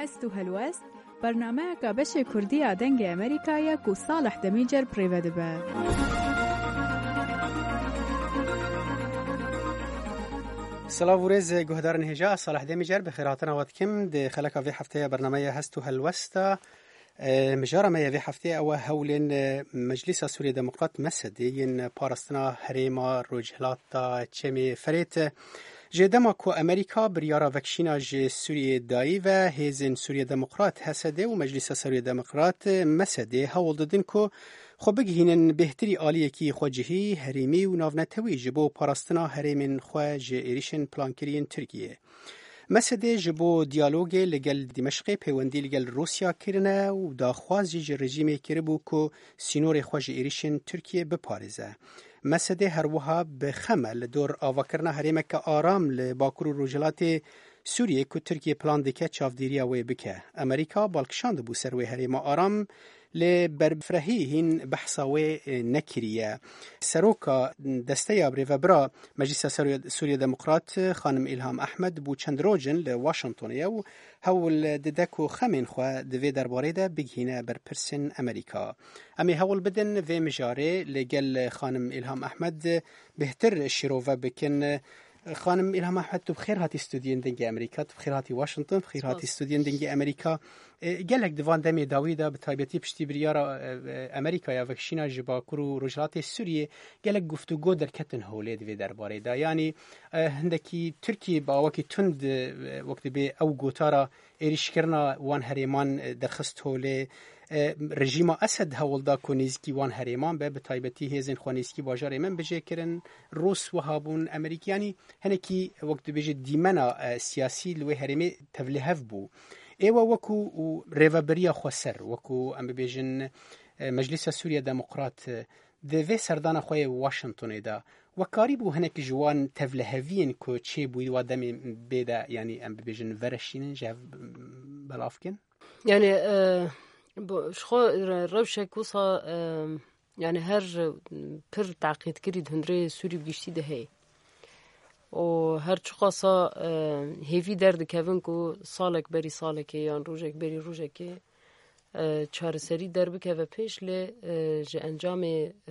هستو هلوست برنامه که بشه کردی آدنگ امریکایی که صالح دمیجر پریوده به. سلام ورز گهدارن هجا صالح دمیجر بخیراتنا واتکم ده خلق في هفته برنامه هستو هلوستا مجارة ما في هفته او هولين مجلس سوريا ديمقراط مسدين بارستنا هريما روجهلاتا تشمي فريت جدما کو امریکا بریارا وکشینا ج سوریه دایی و هیزن سوریه دموکرات هسده و مجلس سوریه دموکرات مسده هول دادن کو خو بگهینن بهتری آلیه کی خوجهی هریمی و ناونتوی جبو پاراستنا هریمن خو ج ایریشن پلانکرین ترکیه مسده جبو دیالوگ لگل دمشق پیوندی لگل روسیا کرنه و داخواز ج رژیم کربو کو سینور خو ج ایریشن ترکیه بپارزه مسده هر وها بخمل دور آواکرنا هریمک آرام لباکور و روجلات سوریه که ترکیه پلان دکه چافدیریا وی بکه امریکا بالکشاند بو سر وی هریم آرام لبرفرهی هین بحثا وی نکریه سروکا دسته یابری و برا مجلس سوریه دموکرات خانم الهام احمد بو چند روجن لواشنطونیه و هول ددکو خمین خواه دوی درباره ده بگهینه بر پرسن امریکا امی هول بدن وی مجاره لگل خانم الهام احمد بهتر شروع بکن خانم الهام احمد تو بخیر هاتی استودیون دنگ امریکا تو بخیر هاتی واشنطن بخیر هاتی استودیون دنگ امریکا گلک دوان دمی داویدا به تایبتی پشتی بریارا امریکا یا وکشینا جباکور و روجلات سوریه گلک گفتگو در کتن هوله دوی درباره دا یعنی هندکی ترکیه با وکی تند وقت به او گوتارا ایریش کرنا وان هریمان درخست هوله رژیم اسد هولدا کنیزکی وان هریمان به تایبتی هیزن خونیزکی باجار من بجه کرن روس و هابون امریکانی هنکی وقت بجه دیمنا سیاسی لوی هریمی تولهف بو ایوا وکو ریوبریا خوسر وکو ام بجن مجلس سوریا دموکرات دوی سردان خوی واشنطن دا وکاری بو هنک جوان تولهوین کو چه بوی و دمی بیدا یعنی ام بجن ورشین جاف بلافکن یعنی شخو روشک وصا يعني هر پر تعقيد كريد هندري سوري بگشتي ده هي و هر چقاسا هیوی درد کهون کو سالک بری سالکه یا روزک بری روزکه چهار سری درب که و پیش ل ج انجام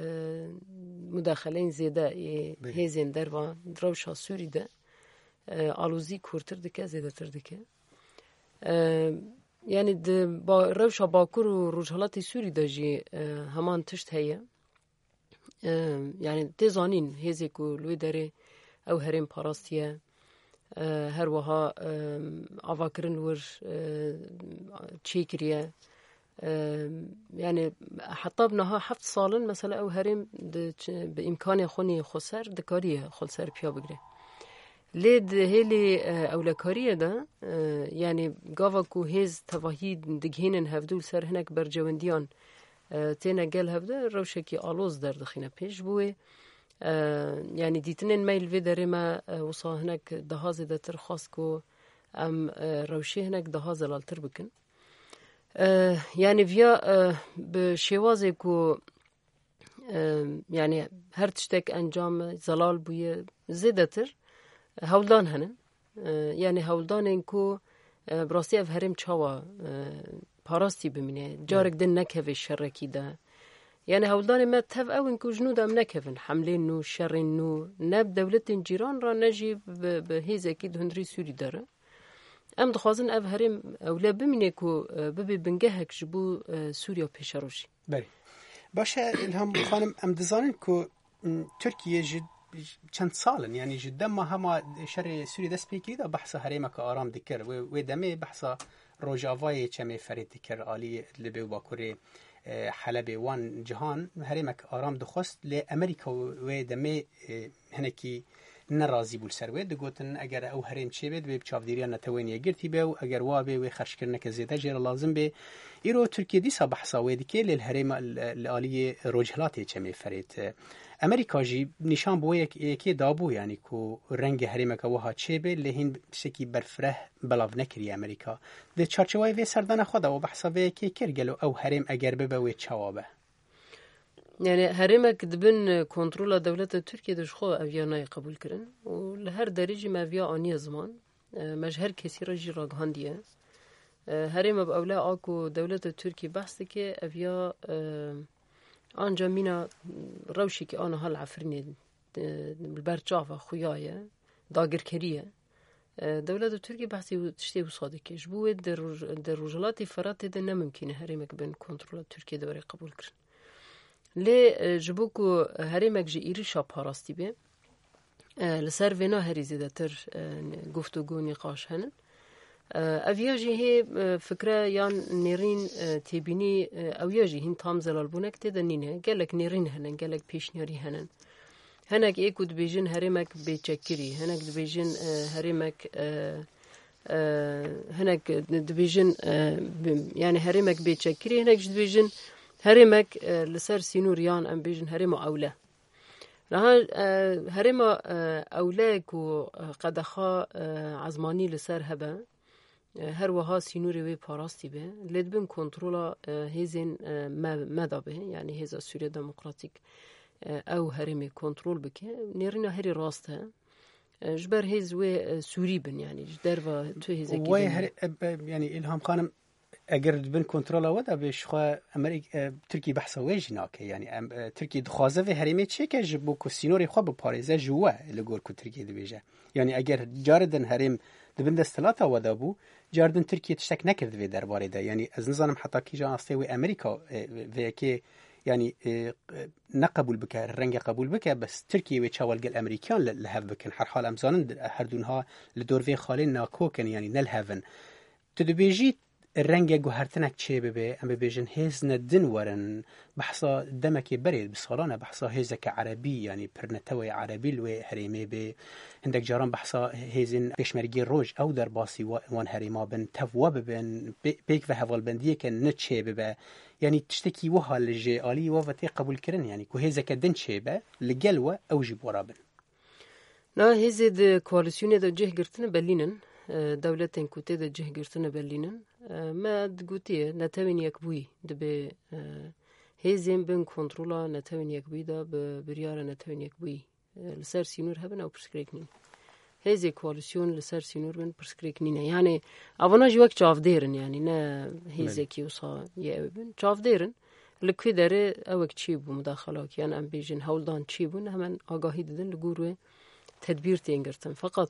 مداخلین زیاده هیزن در و دروشا سوری ده آلوزی کورتر دکه زیاده تر دکه يعني با روشا باکور و روجهلات سوری داجی همان تشت هيا يعني تزانين هزي کو لوی داره او هرم پاراستیه هر وها آواکرن ور چیکریه يعني حتى بنها 7 سالن مثلا او هرم بامکان خونی خسر دکاریه خلسر پیا بگره لید هلی اولکاریه ده يعني گاوا کو هز توهید دگهینن هفدول سر هنک برجوندیان تینا گل هفده روشکی آلوز در دخینه پیش بوه يعني دیتنین میل وی داره ما وصا هنک دهاز ده تر خاص کو ام روشی هنک دهاز لالتر بکن يعني ویا بشوازه کو يعني هر تشتک انجام زلال بویه زیده تر هولدان هنن يعني هولدان انکو براستی اف هرم چاوا پاراستی بمینه جارک دن نکوه شرکی ده يعني هولدان ما تف او انکو جنود ام نکوون حملین نو شرین نو نب دولت جیران را نجی به هیزه که هندری سوری داره ام دخوازن اف هرم اولا بمینه کو ببی بنگهک جبو سوریا پیشروشی بله باشه الهام خانم ام دزانن کو ترکیه جد چند سالن يعني جدا ما هما شر سوري دست بيكي دا بحث هريمك آرام دكر ودمي بحث روجافاي چمي فريد دكر آلي لبي وباكوري حلب وان جهان هريمك آرام دخست لأمريكا ودمي هنكي نرازي بول سروي دقوتن اگر او هريم چه بيد بچافديريا نتوين يگرتي بيو اگر وابي وخرش كرنك زيده جير لازم بي ايرو تركيا دي صباح وديكي للهريم الآلي روجهلاتي چمي فريد امریکا جی نشان بو یکی دابو یعنی کو رنگ هریمک وها چه به لهین شکی برفره بلاو نکری امریکا د چارچوای و سردان خود او بحثا و کی کرگلو او هریم اگر به و چوابه يعني هرمك دبن كنترول دولة تركيا دشخو أفيانا قبول كرن ولهر درجة ما فيا آني زمان مجهر كثيرة جي راقهاندية هریم با اوله آکو دولت ترکی بحث که اویا آنجا مینا روشی که آنها العفرینی برچاف خویایه داگر کریه دولت ترکی بحثی تشتی وصاده کش بوه در رجالات فرات ده نممکنه هریمک بین کنترل ترکیه دوری قبول کرن لی جبو که هریمک جی ایریشا پاراستی به لسر وینا هری زیده تر گفتگو نقاش هنن اویا جی هی فکره یان نیرین تیبینی اویا جی هین تام زلال بونک تیده نینه گلک نیرین هنن گلک پیشنیاری هنن هنگ ایکو دبیجن هریمک بیچکری هنگ دبیجن هریمک هنگ دبیجن یعنی هریمک بیچکری هنگ دبیجن هریمک لسر سینوریان ام بیجن هریم اوله راه هریم اوله کو قدخا عزمانی لسر هبه هر وها سینوری وی پاراستی به لدبن کنترولا هیزن مدابه یعنی هیزا سوریه دموکراتیک او هرمی کنترل بکه نیرنا هری راسته جبر هیز و سوری بن یعنی جدر و تو هیز و یعنی الهام خانم اگر بن کنترل ودا بش خو ترکی بحث ویج ناکه یعنی ترکی دخوازه و هرمی چه که جبو کو سینوری خو به پاریزه جوه لګور کو ترکی دی بیجه یعنی اگر جاردن هرم دبن دستلاتا ودا بو جاردن ترکی تشک نکرد و درباره ده یعنی از نظام حتی کی جان استی و امریکا و کی يعني نقبل بك الرنجة قبول بك بس تركيا وتشاول قال أمريكان لهف بكن حال أمزان هردونها لدور في خالين ناكوكن يعني نلهفن تدبيجي الرنجة جوهرتنك شيء ببي أم بيجن هزنا دنورن بحصا دمك بريد بصالنا بحصا هزك عربي يعني برنتوي عربي لو هريمي بي عندك جاران بحصا هزن بيشمرجي روج أو در باسي وان هريما بن تواب بن بيك وهوال بندية كان نتشي ببي يعني تشتكي وها للجي آلي وفتي قبول كرن يعني كو هزك دن شيبه لجلوة أو جيب ورابن نا هزي د كواليسيون دا جه گرتن بلينن دولتين كوتي دا جه گرتن بلينن ما دگوتيه نتوين يكبوي دبي هزين بن كنترولا نتوين يكبوي دا بريار نتوين يكبوي لسر سينور هبن أو برسكريكنين هزي كواليسيون لسر سينور بن برسكريكنين يعني أونا جواك جاف ديرن يعني نا هزي كيوصا يأبن جاف ديرن لكي داره اوك چيبو مداخلاك يعني ام بيجن هولدان چيبو همن آگاهی ددن لگوروه تدبیر تینگرتن فقط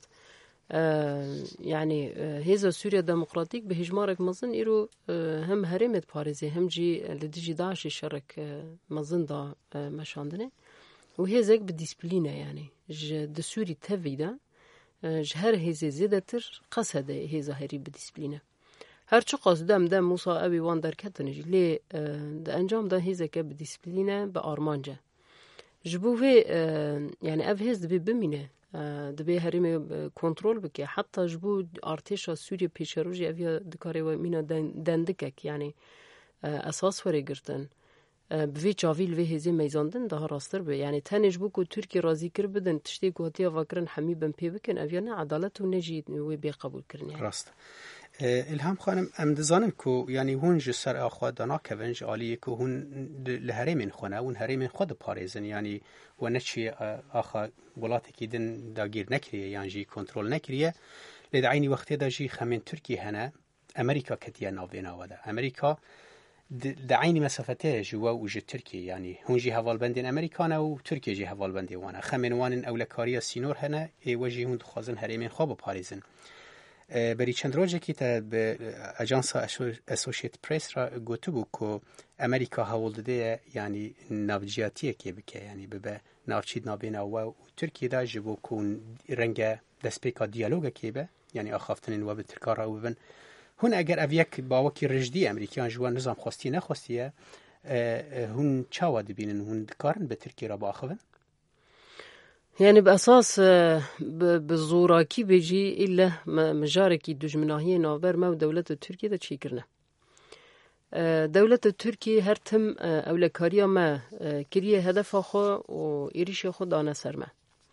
يعني هزا سوريا ديمقراطيك بهجمارك مزن إيرو هم هرمت باريزي هم جي لديجي داعش الشرك مزن دا مشاندنه وهزاك بديسبلينة يعني دسوري تفيدا جهر هزي زيدتر قصده هزا هري بديسبلينة هر چه قصدم دم موسى أبي وان در کتنجی لی ده انجام ده هزا که بديسبلينة بآرمانجه جبوه يعني اف هز دبي بمينه دبي هرمي كنترول بك حتى جبو ارتشا سوريا بيشروجي افيا دكاري ومينا دندكك يعني اساس وري گرتن بوی چاویل وی هزی میزاندن ده راستر به یعنی تنج بو کو ترکی راضی کر بدن تشتی گوتیا وکرن حمی بن پی بکن اویا نه عدالت و نجی وی بی قبول کرن يعني. راست الهام خانم ام دزانن کو یعنی هون جسر اخوا دانا کونج عالی کو هون لهرمن خونه اون هرمن خود پاریزن یعنی و نچی اخا ولاتی کی دن داگیر نکریه یعنی جی کنترل نکریه لدعینی وقتی دا جی خمن ترکی هنه امریکا کتیه ناوینا وده امریکا دعيني مسافته جوا وجه تركيا يعني هون جي هوال بندين أمريكانا وتركيا جي هوال بندي وانا خمن وان أولكاريا سينور هنا وجي هون دخوازن هريمين خواب باريزن بري چند روزه که تا به اجانس اسوشیت پریس را گفته بود که امریکا هول داده یعنی ناوجیاتیه که بکه یعنی به ناوچید نابینا و ترکیه دا جبو کن رنگ دسپیکا دیالوگه که به یعنی آخافتنین و به ترکا را ببن هون اگر اویک باوکی رجدی امریکیان جوان نظام خواستی نخواستیه هون چاوا دبینن هون دکارن به ترکیه را با آخوون يعني بأساس بزوراكي بيجي إلا مجاركي دجمناهية نوبر ما دولة تركيا دا تشيكرنا دولة تركيا هرتم أولكاريا ما كريه هدف خو وإيريش خو دانا سرما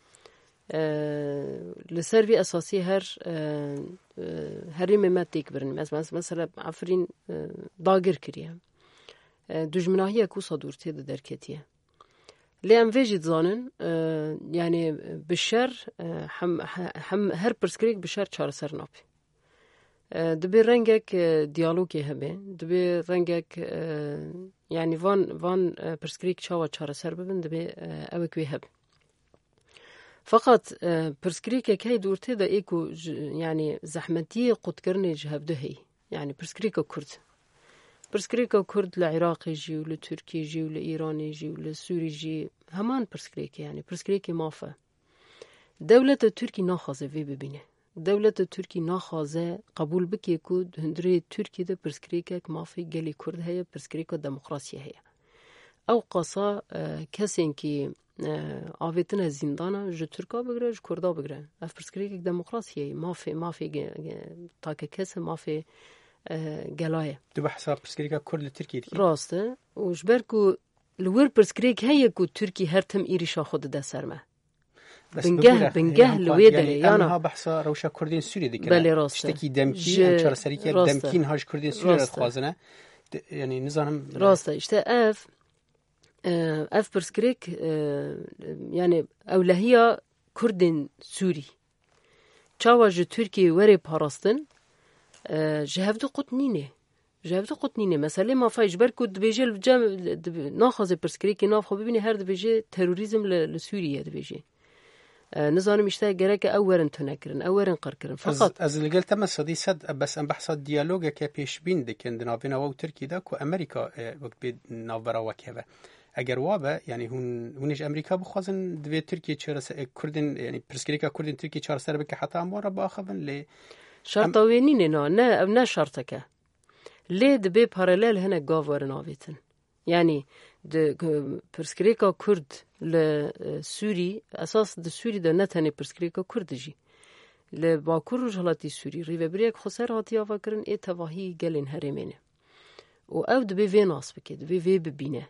لسربي أساسي هرم ما تكبرن مثلا عفرين داغر كريه دجمناهية كو صدورتي دا دركتيه لیم ویجید زانن یعنی بشر هم هر پرسکریک بشر چهار سر نابی دبي رنگك ديالوگي هبه دبي رنگك يعني وان برسكريك شاوا چاره سر ببن دبي اوك وي هب فقط برسكريك كي دورته دا ايكو يعني زحمتي قد كرني جهبده هي يعني برسكريك كرد برسكريك كرد لعراقي جي ولتركي جي ولإيراني جي ولسوري جي همان برسكريك يعني برسكريك مافا دولة تركي ناخذه في ببينه دولة تركي ناخذه قبول بكي كود هندري تركي ده برسكريكك مافي قالي كرد هي برسكريكو ديمقراطية هي او قصا كسين كي آویتن زندانا جو ترکا بگره جو کردا بگره اف برسکریک دموکراسیه مافی تاکه کس مافی گلایه دو بحثا برسکریک کرد ترکی دی راسته و جبر کو لور برسکریک هی کو ترکی هر تم ایریشا خود ده سرمه بنگه لوی داره یعنی ها بحثا روشا کردین سوری دی بله راسته شتکی دمکی انچار سریکی دمکین هاش کردین سوری رد خوازنه یعنی نظام راسته اشته اف برسكريك يعني اولهية كردن سوري چاواج تركي وري باراستن جهفدو قطنينه مثلا ما فايج بركو دبيجي ناخذ برسكريكي ناخذ ببيني هر دبيجي تيروريزم لسوريا دبيجي نظام اشتاق جرك اورن تنكرن اورن قركرن فقط از اللي قلت مسدي صد بس ام بحث ديالوج كبيش بين دكن نافينا و تركي داك وامريكا وقت بين نافرا وكذا اگر وابه يعني هونش امريكا بخوازن دوی تركيا چرس كردن يعني برسكريكا كردن تركيا چار سر بك حتى امور باخذن ل شرط وينين نه شرطك ليه دبي باراليل هنا غاور نافيتن يعني د برسكريكا كرد لسوري اساس د سوري د نتنه برسكريكا كردجي لباكور رجالاتي سوري ريبريك خسر هاتي افكرن اي تواهي گلين هرمنه و او دبي فيناس بك دبي في ببينه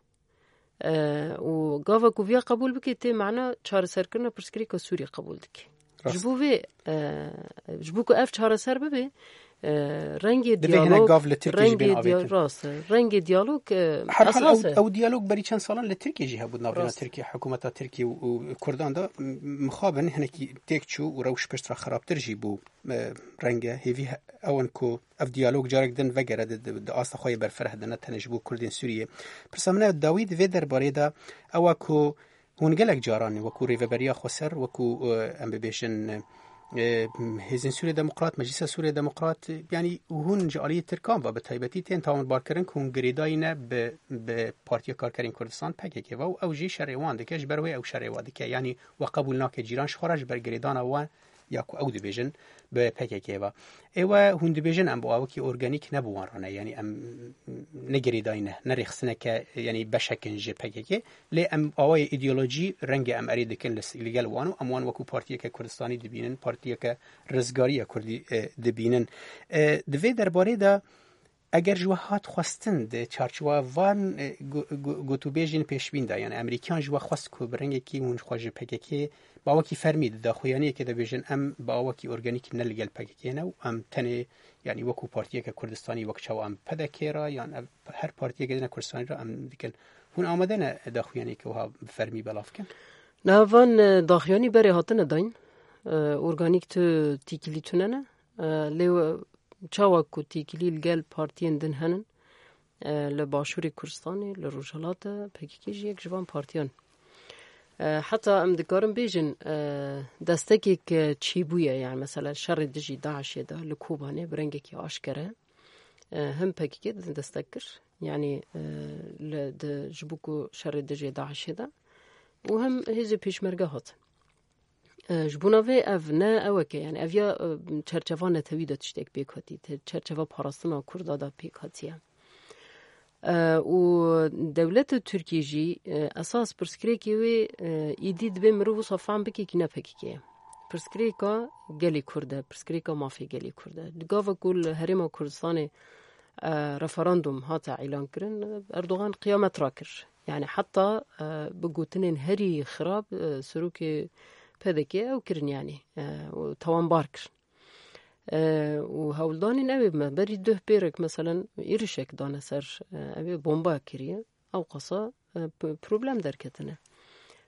و گاوا کوویا قبول بکیته معنا چهار سر کنه پرسکریکا سوری قبول دکی جبو اف چهار سر ببه رنگ دیالوگ اساسه او دیالوگ بری چند سالان لترکیه جه بود نابرنا ترکیه حکومت ترکیه و کردان دا مخابن هنکی تکچو و روش پشت را خرابتر جی بو رنگ هیوی اون کو اف دیالوگ جارک دن وگره د آست خوی بر فرح دنه تنج بو کردین سوریه پرسامنه داوید و درباره دا او کو هون گلک جارانی و کو ریوبریا خسر و کو ام ببیشن هزین سوریه دموکرات مجلس سوریه دموکرات یعنی هون جالی ترکان و به تایبتی تین تمام بارکرین کون گریداینه به پارتی کارکرین کردستان پکه و او جی شریوان دکش بروی او شریوان دکه یعنی و قبول ناک جیران شخورش بر گریدان و یا کو او دیویژن به پکه و ایوا هون دیویژن ام با کی ارگانیک نبوان رانه یعنی ام نگریداینه نریخسنه که یعنی بشکن جه پکه لی ام اوای ایدئولوژی رنگ ام اری دکن لگل وانو اموان وکو پارتی که کردستانی دبینن پارتی که رزگاری کردی دبینن دوی درباره دا اگر جوهات خواستن ده چارچوبه وان گوتو بیجین پیشبین ده یعنی امریکان جوه خواست که برنگه کی اون خواجه پکه با وکی فرمید ده خویانی که ده بیجن ام با وکی ارگانیک نلگل پکه نه ام تنه یعنی وکو پارتی که کردستانی وک چاو ام پدکه را یعنی هر پارتی که نه کردستانی را ام دیگه هون آمده نه ده خویانی که وها فرمی بلاف کن نه وان داخیانی بری هاتنه داین ارگانیک تو تیکلی تونه لیو چاوا کو تیکلی گل پارتین دن هنن لباشوری کردستانی لروجالات پکیکیج یک جوان پارتیان حتی ام دکارم بیجن دستکی که چی بویه یعنی مثلا شر دجی داعش ده لکوبانه برنگی که آشکره هم پکیکی دستکر یعنی لد جبوکو شر دجی داعش ده و هم هیزی پیشمرگه هات جبوناوی اف نه اوکه یعنی اویا چرچوان نتویده تشتک بیکاتی چرچوا پاراستنا کردا دا بیکاتیه و دولت ترکیه جی اساس پرسکریکی وی ایدید به مرو صفان بکی کی نپکی پرسکریکا گلی کرده پرسکریکا مافی گلی کرده دگاو کل هرم کردستان رفراندوم هات اعلان کرن اردوغان قیامت را کر یعنی حتی بگوتنین هری خراب سروک پدکی او کرن یعنی و توان بار کرن و هولدانی نبی بری ده بیرک مثلا ایرشک دانه سر ابی بمبا کریه او قصا پروبلم در کتنه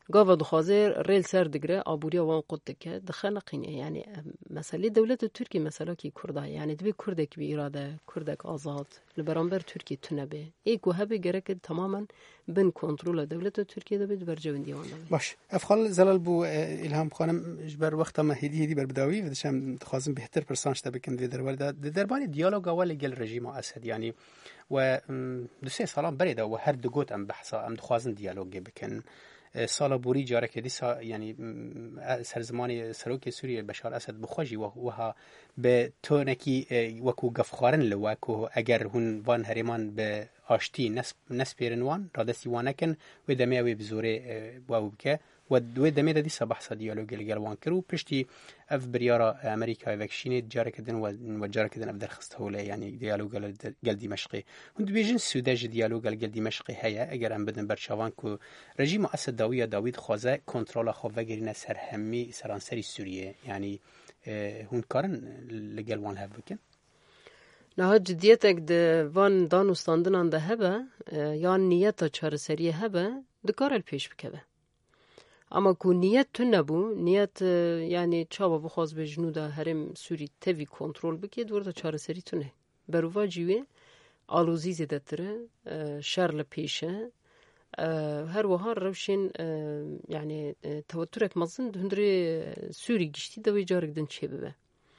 قاوا دخوازر ریل سر دگره آبوریا وان قد دکه دخل قینه یعنی مسئله دولت ترکیه مسئله کی کرده یعنی دبی کردک بی اراده کردک آزاد لبرانبر ترکیه تنبه ایکو هبه گره که تماما بن کنترل دولت ترکیه دبی دبر جوندی وان دبی باش افخال زلال بو الهام خانم جبر وقت ما هدی بر بداوی و دشم خازم بهتر پرسانش تبکن دی دربار دربار دیالوگ اول گل رژیم اسد یعنی و دو سه سال بريده و هر دو گوت ام بحثا ام دخوازن دیالوگ بکن سال بوری جاره که دیسا یعنی سرزمانی سروک سوریه بشار اسد بخوجی و ها به تونکی وکو گفخارن لوکو اگر هون وان هریمان به آشتی نسپیرن وان رادستی وانکن و دمه و بزوره و بکه و دو دمه دیسا بحثا دیالوگ لگلوان کرو پشتی اف بریارا امریکا وکشینه جاره کدن و جاره کدن اف درخست هوله یعنی دیالوگ گل دمشقی هند بیجن سوداج دیالوگ گل دمشقی هيا اگر ام بدن برشاوان کو رژیم اسد داوید خوازه کنترل خو وگرینه سرهمی سرانسری سوریه یعنی هون کارن لگلوان هفکن نه جدیتک د وان دانوستاندنان ده هبه یا نیت چارسری هبه دکار پیش بکبه اما کو نیت تو نبو نیت یعنی چابا بخواز به جنودا هرم سوری توی کنترل بکی دورتا چارسری تو نه بروا جیوه آلوزی زیدتره شرل پیشه هر وها روشین یعنی توترک مزن هندری سوری گشتی دوی جارک دن چه ببه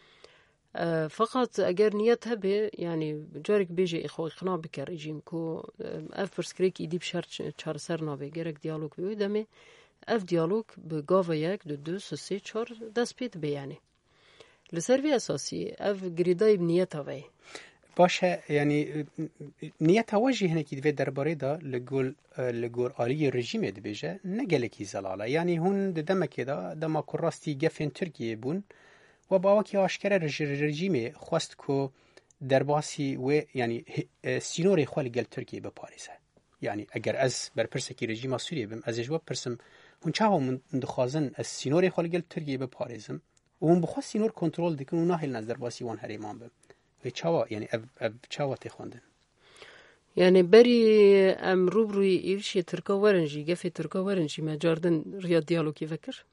فقط اگر نیت هبه یعنی جارک بیجه اقناع بکر رژیم کو اف پرسکریک ایدی بشار چارسر ناوه گرک دیالوگ بیوی دمه اف دیالوگ به گاوا یک دو سه چهار دست پید بیانی لسروی اساسی اف گریدای نیت هوای باشه یعنی نیت واجی هنکی دوی درباره دا لگور آلی رژیم دی بیجه نگله کی زلاله یعنی هون دمکی دا دما کراستی گفن ترکیه بون و با وکی آشکر رژیم خواست که درباسی و یعنی سینوری خوالی گل ترکیه به پاریسه یعنی اگر از بر پرسکی رژیم سوریه بم از جواب پرسم هون چاو من دخوازن از سینوری خوالی گل ترکیه به پاریسم و هون بخواست سینور کنترل دکن و ناهل نظر باسی وان هریمان بم و چاوا یعنی چاوا تخوندن یعنی بری ام روبروی ایرشی ترکا ورنجی گفی ترکا ورنجی ما جاردن ریا دیالوگی فکر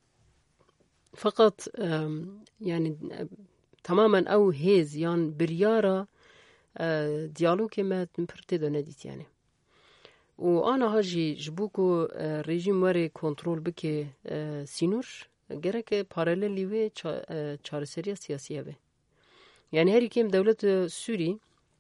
فقط یعنی تماما او هیز یان بریارا دیالوگی ما پرتی دا ندید یعنی و آنا هاجی جبوکو رژیم وری کنترول بکی سینور گرک پاراللی و چارسری سیاسیه به یعنی هری کم دولت سوری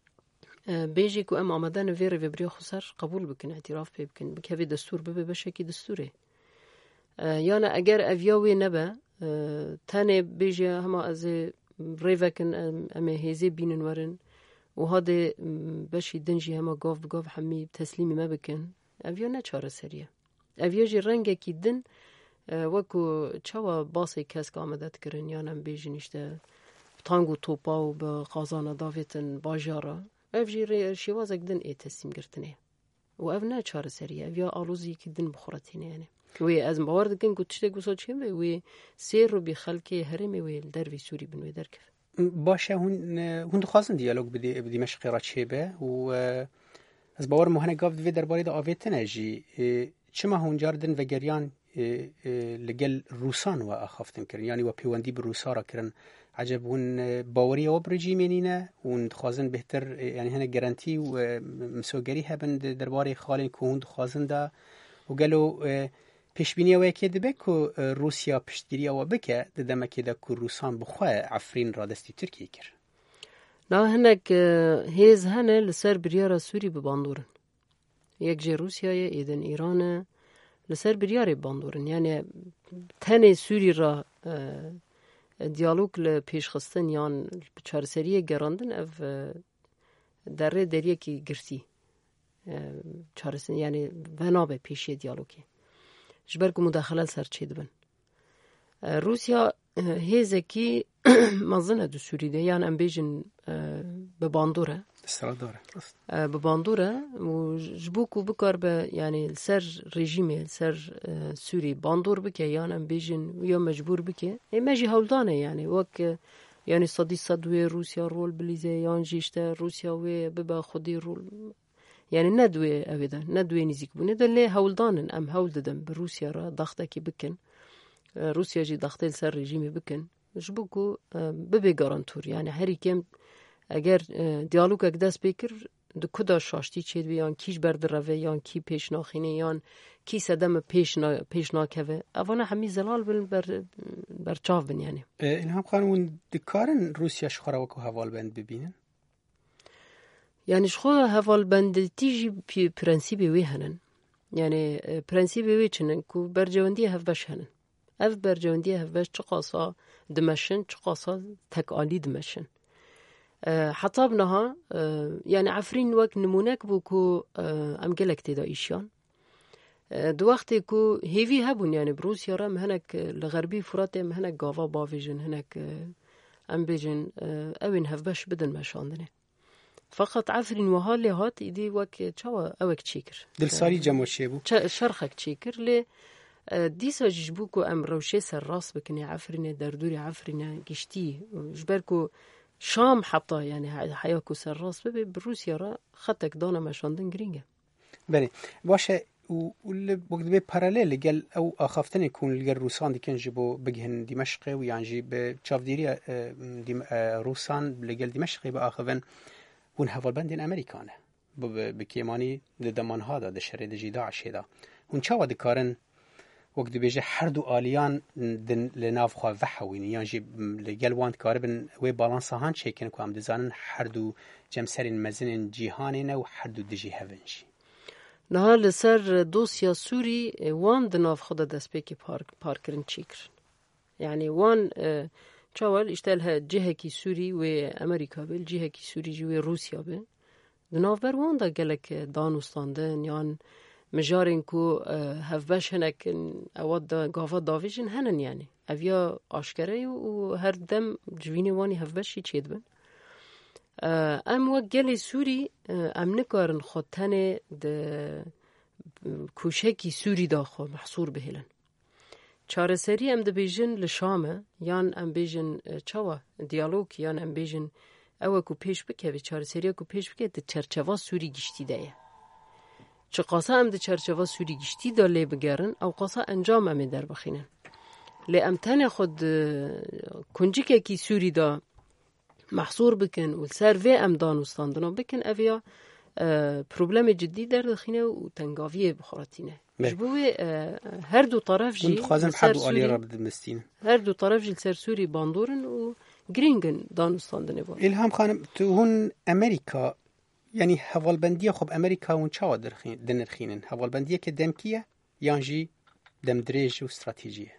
بیجی که ام آمدن ویر و بریا خسر قبول بکن اعتراف پی بکن بکوی دستور ببه بشکی دستوره یعنی اگر اویاوی نبه تانه بیجی همه از ریوکن ام هیزی بینن ورن و هاده بشی دنجی همه گاف بگاف همی تسلیمی ما بکن اویا نه چاره سریه اویا جی رنگه کی دن وکو چوا باسی کس که آمدت کرن یعنی ام بیجی نشته تانگو توپا و به قازان داویتن باجارا اف جی شیوازک دن ای تسلیم گرتنه و اف نه چاره سریه اویا آلوزی که دن بخورتینه یعنی وی از موارد کن کتشته گوسا چیم وی سیر رو بی خلکی هرمی وی در وی سوری بنوی در کف باشه هون دخوازن دیالوگ بدی مشقی را چه به و از باور مهنه گاف دوی درباره دا آویتنه جی چما هون جاردن و گریان لگل روسان و اخافتن کرن یعنی و پیوندی بر روسا را کرن عجب هون باوری و برجیمینینه هون دخوازن بهتر یعنی هنه گرانتی و مسوگری هبن درباره خالین که هون دخوازن دا و گلو پیشبینی و یکی دبه که روسیا پشتگیری و بکه ددمه که ده که روسان بخواه عفرین را دستی ترکیه کر نه هنک هیز هنه لسر بریار سوری بباندورن یک جه روسیای ایدن ایران لسر بریار باندورن یعنی تن سوری را دیالوگ لپیش خستن یان چارسریه گراندن اف دریه که گرتی چارسن یعنی بنابه پیشی دیالوگی جبرکو مداخله سر چه دبن روسیا هیزکی مزنه دو سوریده یعنی ام بیجن بباندوره استراداره بباندوره و جبوکو بکار به یعنی سر رژیمه سر سوری باندور بکه یعنی ام بیجن یا مجبور بکه مجی هولدانه یعنی وک یعنی صدی صدوی روسیا رول بلیزه یعنی جیشته روسیا و ببا خودی رول يعني ندوي أبدا ندوي نزيك بونه دلله هولدانن أم هول ددم بروسيا را ضغطة كي بكن روسيا جي ضغطة لسر رژیمی بکن جبوكو ببي گارانتور يعني هری کم اگر دیالوگ اک دست بکر دو کدا شاشتی چید بیان کیش برد روه یان کی پیش ناخینه یان کی سدم پیش ناکوه اوانا همی زلال بر چاو بن يعني الهام خانم دکارن روسیا شخورا وکو هوال بند ببینن يعني شخو هوال بند تيجي برنسيبي وي هنن يعني برنسيبي وي چنن كو برجوندي هف باش هنن اف برجوندی هفش چقاسا دمشن چقاسا تکالی دمشن حتی بنها يعني عفرين وقت نمونك بوكو ام گلك تدا ايشان دو وقت كو هيفي هبون يعني بروسيا را مهنك لغربي فرات مهنك گاوا باويجن هنك ام بيجن اوين هفبش بدن مشاندنه فقط عفرين وهالي هات ايدي وك چاوا اوك چيكر دل ساري جموشي بو شرخك چيكر لي دیسا جبوکو ام روشه سر راست بکنی عفرینه در دوری عفرینه گشتی جبرکو شام حتی يعني حياكو سر راست ببي بروسيا را خطك دانا مشاندن گرینگه بله باشه واللي وقت بي باراليل قال او اخافتن يكون لقى الروسان دي كان جيبو بجهن دمشق ويعني جيب تشاف ديريا روسان لقى دمشق باخذن ون هفال بندين امريكانه بكيماني دمان هذا ده شريد جيدا عشيدا ون چاوا دكارن وقت بيجي حردو آليان لناف خواه وحوين يعني لقل وان كاربن وي بالانسا هان شيكن كو هم دزانن حردو جمسرين مزنين جيهانين و حردو دجي هفنشي نها لسر دوسيا سوري وان دناف خدا دسبيكي باركرن چيكر يعني وان چاول اشتالها جهة كي سوري و امريكا بل جهة كي سوري جوي روسيا بل دناف بر وان دا قلق دانوستاندن يعني مجارين كو هفباش هناك اواد غافا دافيجن هنن يعني افيا اشكري و هر دم جويني واني هفباشي تشيد بن ام وقالي سوري ام نكارن خطانه د كوشكي سوري داخل محصور بهلن چارسري ام د بيجن لشامه يان ام بيجن چاوا ديالوگ يان ام بيجن او کو پیش بکوي چارسري کو پیش بکه د چرچوا سوري گشتي ده چه قاسا ام د چرچوا سوری گشتی دا لی بگرن او قاسا انجام ام در بخینن لی امتن خود کنجی که کی سوری دا محصور بکن و سر وی ام دانوستاندنا بکن اویا پروبلم جدی در دخینه و تنگاوی بخوراتینه جبوی هر دو طرف جی هر دو طرف جی سر سوری باندورن و گرینگن دانوستاندنه با الهام خانم تو هون امریکا يعني هوالبندية خب أمريكا ونشاو دنرخينن هوالبندية كدمكية يانجي دم دريج واستراتيجية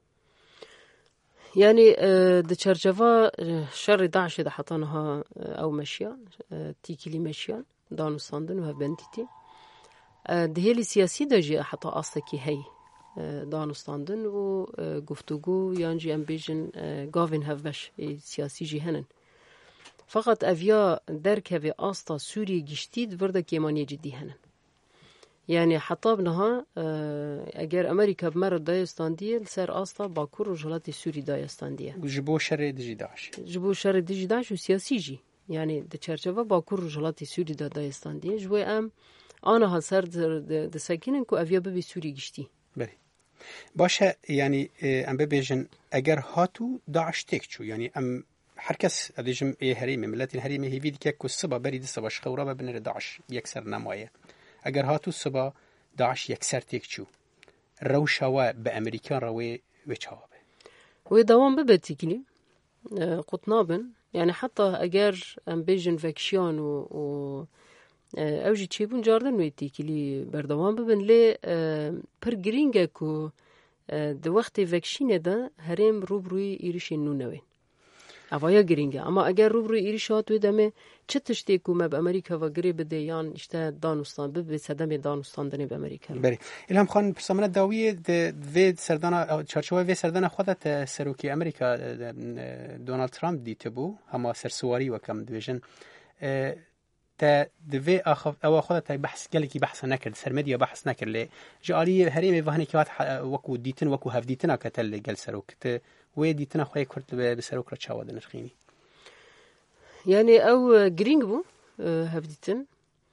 يعني د چرچوا شر داعش ده حطانها او مشيان تيكيلي مشيان دانوستاندن و هبنديتي دهيلي سياسي ده جي حتى أصلكي هي دانوستاندن و گفتگو يانجي امبيجن گاوين هفبش سياسي جي هنن فقط اویا درکوی آستا سوری گشتید ورده کیمانی جدی هنن يعني حتى بنها اگر امريكا بمر دايستانديه سر آستا باكور رجالات سوري دايستانديه جبو شر دجي داعش جبو شر دجي داعش وسياسي جي يعني د چرچوا باكور رجالات سوري دايستانديه جوي ام انا هسر د ساكنن كو اویا به سوري گشتي بله باشه يعني ام ببيجن اگر هاتو داعش تكچو يعني ام هركس اديجم هريمه ملت الهريمه هي فيديك كو الصبا بريد الصبا شخورا ببنر داعش يكسر نمايه اگر هاتو الصبا داعش يكسر تكچو روشوا بامريكان روي وچاوبه ودوام ببتيكلي قطنابن يعني حتى اگر ام بيجن فاكشيون و اوجي تشيبون جاردن ويتيكلي بردوام ببن لي پر گرينگا كو د وقت فاكشينه ده هريم روبروي ايريشن نونوي اویا گرینگه اما اگر روبروی ایریش هات ویدمه چه تشتی کومه به امریکا و گری بده یان اشته دانوستان به صدم دانوستاندنی به امریکا بله الهام خان پرسامنه داویه د وید سردانا چارچوبه وی سردانا خودت سروکی امریکا دونالد ترامپ دیته بو اما سرسواری وکم دیویژن تا دوی اخف او خودت بحث گلکی بحث نکرد سر مدیا بحث نکرد لی جالی هریم وهنی که وکو دیتن وکو هف دیتنا کتل گل سروک وی دیتنا خوی کرد به سروک را چاواد نرخینی يعني او گرینگ بو هف دیتن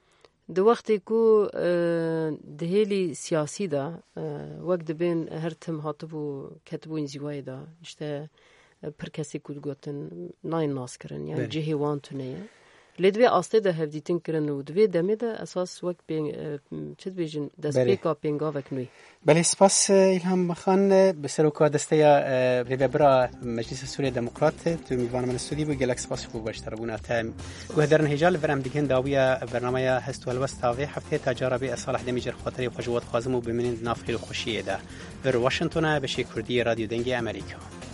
دو وقتی کو دهیلی سیاسی دا وقت بین هر تم هاتبو کتبو انزوای دا işte پر کسی کود گوتن ناین ناس کرن یعنی جهی وان تونه لدوی آسته ده هفدیتن کرن و دوی دمه ده اساس وقت چه بیجن دست پیکا پینگا وکنوی. بله سپاس ایلهام خان بسروکار دسته ریبرا مجلس سوریه دموکرات تو میوان من استودیو بو گلکس سپاس خوب باشتر بونا تام گهدرن هجال برام دیگه داویا برنامه هست و الوست تاوی هفته تجاربی صالح دمیجر خاطری خجوات خازم و بمنین نافخیر خوشیه ده در واشنگتن به شکردی رادیو دنگی امریکا.